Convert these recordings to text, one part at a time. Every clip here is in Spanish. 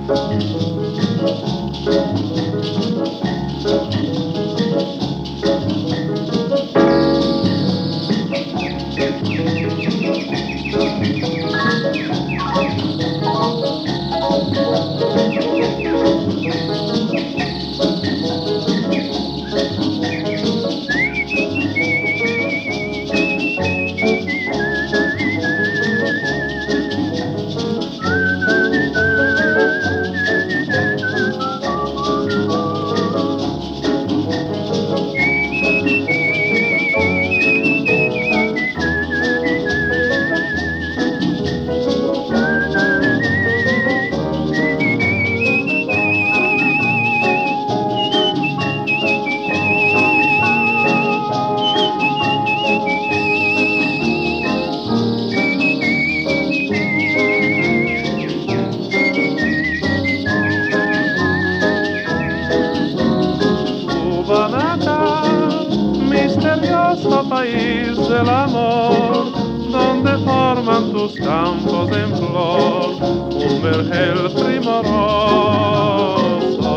Misterioso país del amor, donde forman tus campos en flor un vergel primoroso.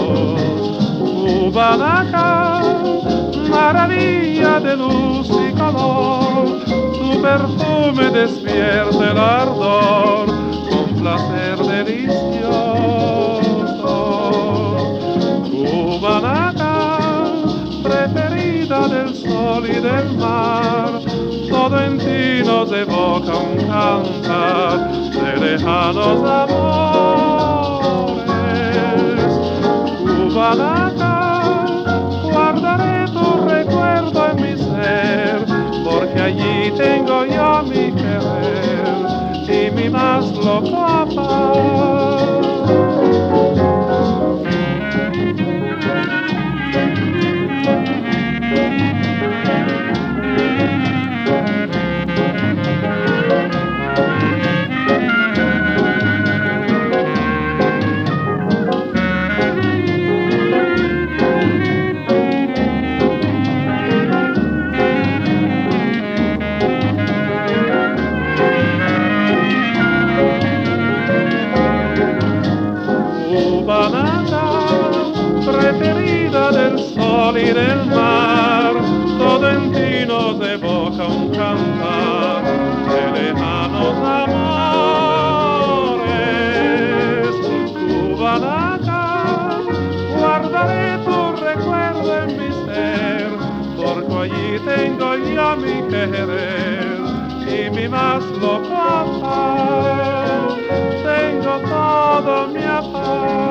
Kubanaca, maravilla de luz y color, tu perfume despierta el ardor con placer delicioso. Kubanaca, preferida del sol y del mar, todo en ti nos evoca un cantar de lejanos amores. Kubanaca, guardaré tu recuerdo en mi ser, porque allí tengo yo mi querer y mi más loco amor. Kubanaca, preferida del sol y del mar, todo en ti nos evoca un cantar de lejanos amores. Kubanaca, guardaré tu recuerdo en mi ser, porque allí tengo yo mi querer y mi más loco amor. Tengo todo mi amor.